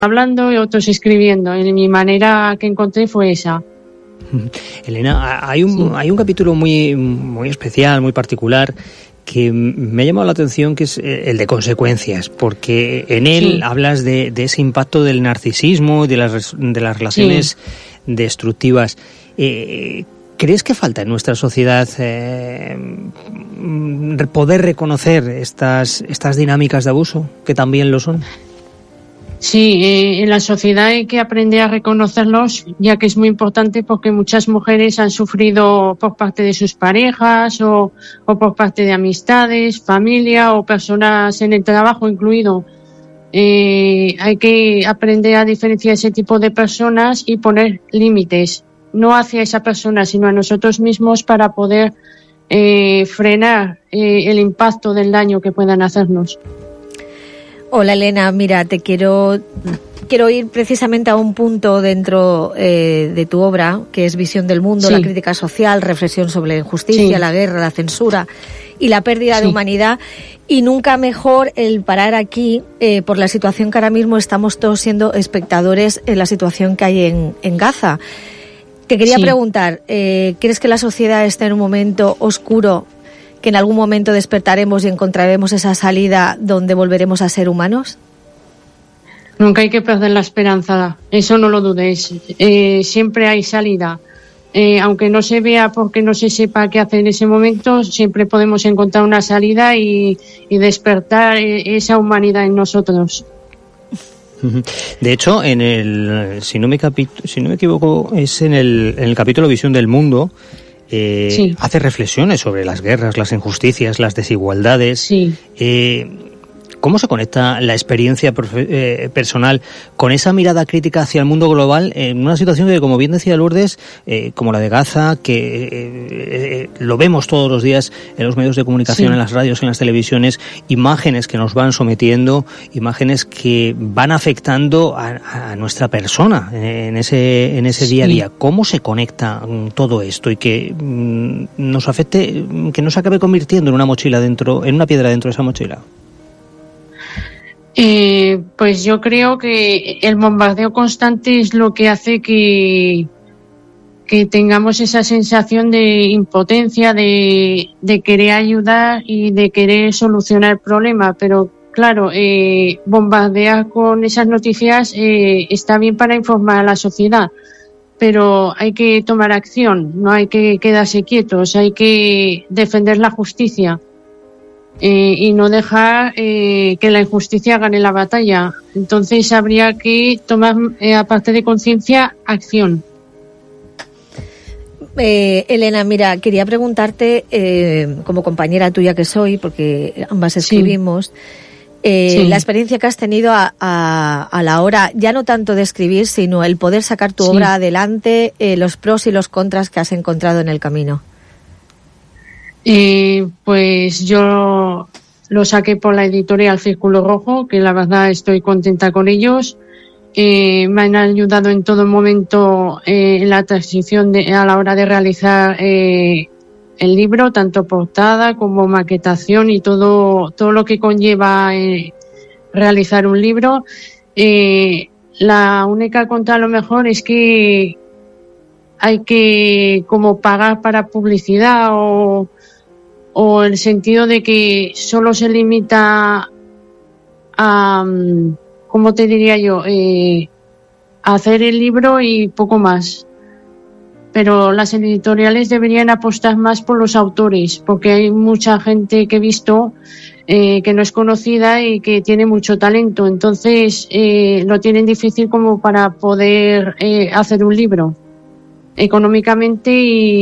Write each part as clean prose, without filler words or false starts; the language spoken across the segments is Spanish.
hablando y otros escribiendo. Y mi manera que encontré fue esa. Elena, hay un capítulo muy, muy especial, muy particular, que me ha llamado la atención, que es el de consecuencias, porque en él hablas de ese impacto del narcisismo y de las relaciones destructivas. ¿Crees que falta en nuestra sociedad poder reconocer estas dinámicas de abuso, que también lo son? Sí, en la sociedad hay que aprender a reconocerlos, ya que es muy importante, porque muchas mujeres han sufrido por parte de sus parejas o por parte de amistades, familia o personas en el trabajo incluido. Hay que aprender a diferenciar ese tipo de personas y poner límites, no hacia esa persona, sino a nosotros mismos, para poder frenar el impacto del daño que puedan hacernos. Hola Elena, mira, te quiero ir precisamente a un punto dentro de tu obra, que es Visión del Mundo, la crítica social, reflexión sobre la injusticia, la guerra, la censura y la pérdida de humanidad. Y nunca mejor el parar aquí por la situación que ahora mismo estamos todos siendo espectadores en la situación que hay en Gaza. Te quería preguntar, ¿crees que la sociedad está en un momento oscuro, que en algún momento despertaremos y encontraremos esa salida donde volveremos a ser humanos? Nunca hay que perder la esperanza, eso no lo dudéis. Siempre hay salida. Aunque no se vea porque no se sepa qué hacer en ese momento, siempre podemos encontrar una salida y despertar esa humanidad en nosotros. De hecho, en el, si no me equivoco, es en el capítulo Visión del Mundo, hace reflexiones sobre las guerras, las injusticias, las desigualdades. ¿Cómo se conecta la experiencia personal con esa mirada crítica hacia el mundo global en una situación que, como bien decía Lourdes, como la de Gaza, que lo vemos todos los días en los medios de comunicación, en las radios, en las televisiones, imágenes que nos van sometiendo, imágenes que van afectando a nuestra persona en ese día a día? ¿Cómo se conecta todo esto y que nos afecte, que no se acabe convirtiendo en una mochila en una piedra dentro de esa mochila? Pues yo creo que el bombardeo constante es lo que hace que tengamos esa sensación de impotencia, de querer ayudar y de querer solucionar el problema. Pero claro, bombardear con esas noticias está bien para informar a la sociedad, pero hay que tomar acción, no hay que quedarse quietos, hay que defender la justicia. Y no dejar que la injusticia gane la batalla. Entonces habría que tomar, aparte de conciencia, acción. Elena, mira, quería preguntarte, como compañera tuya que soy, porque ambas escribimos, la experiencia que has tenido a la hora, ya no tanto de escribir, sino el poder sacar tu obra adelante, los pros y los contras que has encontrado en el camino. Pues yo lo saqué por la editorial Círculo Rojo, que la verdad estoy contenta con ellos. Me han ayudado en todo momento en la transición a la hora de realizar el libro, tanto portada como maquetación y todo lo que conlleva realizar un libro. La única contra, a lo mejor, es que hay que como pagar para publicidad o el sentido de que solo se limita a, ¿cómo te diría yo? A hacer el libro y poco más. Pero las editoriales deberían apostar más por los autores, porque hay mucha gente que he visto que no es conocida y que tiene mucho talento. Entonces lo tienen difícil como para poder hacer un libro económicamente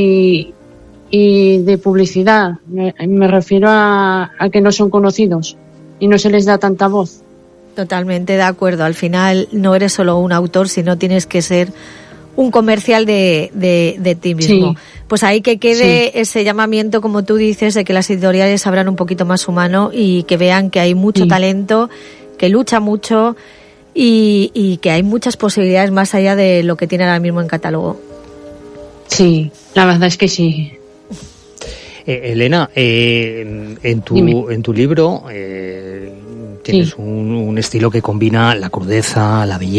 y de publicidad. Me refiero a que no son conocidos y no se les da tanta voz. Totalmente de acuerdo. Al final no eres solo un autor, sino tienes que ser un comercial de ti mismo. Pues ahí que quede ese llamamiento, como tú dices, de que las editoriales abran un poquito más su mano y que vean que hay mucho talento, que lucha mucho y que hay muchas posibilidades más allá de lo que tiene ahora mismo en catálogo. Sí, la verdad es que sí. Elena, en tu libro Tienes un estilo que combina la crudeza, la belleza.